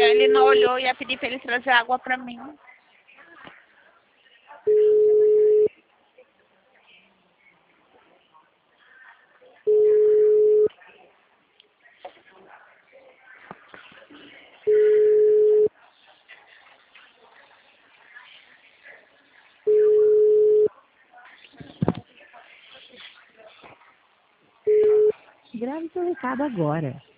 Ele não olhou e ia pedir para ele trazer água para mim. Grave seu recado agora.